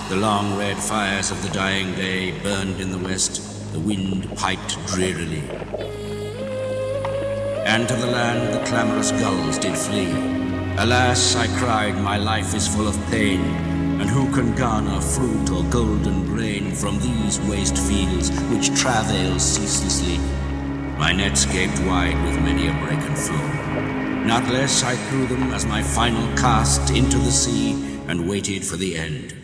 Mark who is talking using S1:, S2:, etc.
S1: The long red fires of the dying day burned in the west. The wind piped drearily. And to the land the clamorous gulls did flee. Alas, I cried, my life is full of pain, and who can garner fruit or golden grain from these waste fields which travail ceaselessly? My nets gaped wide with many a break and flow. Not less I threw them as my final cast into the sea and waited for the end.